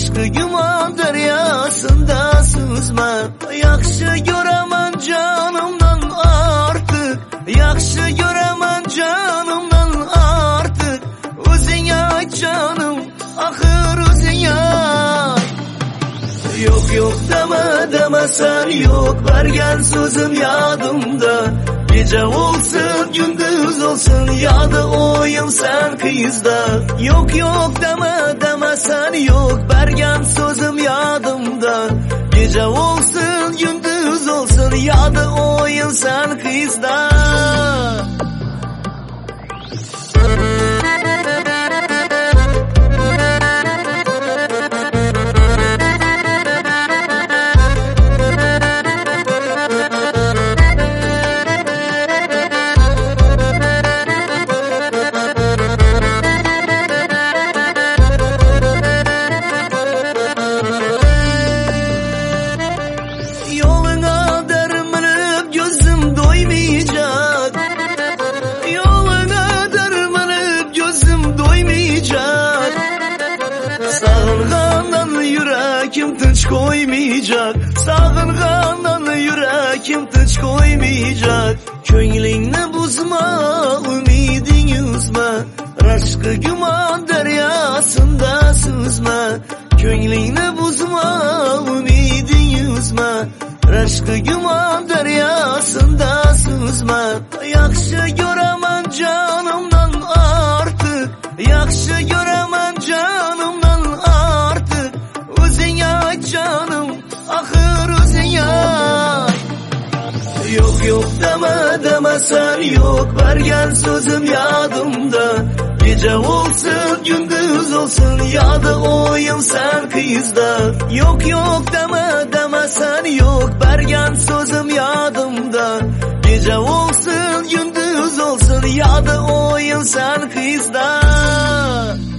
Aşkı güman deryasında süzme. Yakşı göremen canımdan artık, yakşı göremen canımdan artık. Özüne canım, ahır özüne. Yok yok deme deme sen yok, vergen sözüm yadımda. Gece olsun gündüz olsun yadı oyum sen kızda. Yok yok deme deme sen yok, vergen sözüm yadımda. Gece olsun gündüz olsun yadı oyum sen kızda. Yoluna dermanıp gözüm doymayacak, yoluna dermanıp gözüm doymayacak. Sağıngandan yüreğim tıç koymayacak, sağıngandan yüreğim tıç koymayacak. Könlünü buzma, ümidini üzme, aşkı güman deryasında süzme. Könlünü buzma, ümidini üzme, aşkı güman deryasında süzme. Yakşı göremen canımdan artık, yakşı göremen canımdan artık. Özüne canım, ahır özüne. Yok yok deme deme sen yok, vergen sözüm yadımda. Gece olsun gündüz olsun yadı oyum sen kızda. Yok yok deme deme sen yok, vergen sözüm yadımda. Gece olsun gündüz olsun yadı oyum sen kızda.